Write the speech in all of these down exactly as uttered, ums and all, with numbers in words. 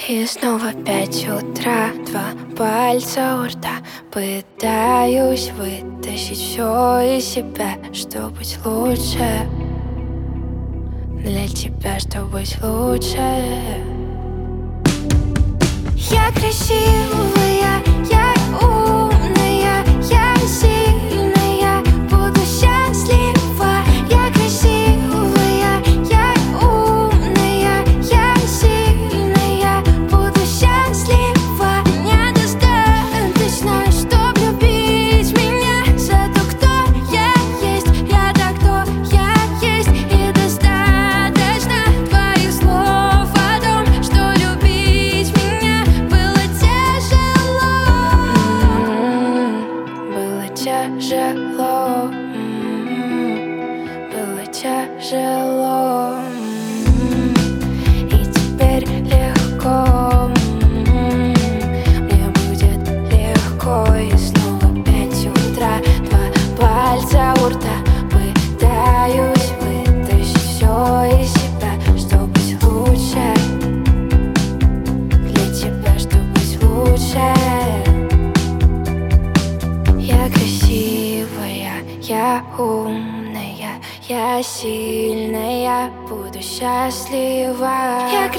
И снова пять утра, два пальца у рта. Пытаюсь вытащить все из себя, чтоб быть лучше. Для тебя, чтоб быть лучше. Я красивая, я умная, я сильная, буду счастлива. Я красивая, я умная, я сильная, буду счастлива. Недостаточно, чтоб любить меня за то, кто я есть. Я так, кто я есть. И достаточно твоих слов о том, что любить меня было тяжело. Было тяжело. Было тяжело. И теперь легко. Мне будет легко. И снова пять утра, два пальца у рта. Пытаюсь вытащить все из себя, чтоб быть лучше. Для тебя, чтоб быть лучше. Я красивая, я умная, я сильная, буду счастлива. Я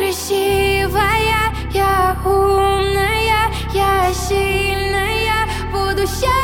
красивая, я умная, я сильная, буду счастлива.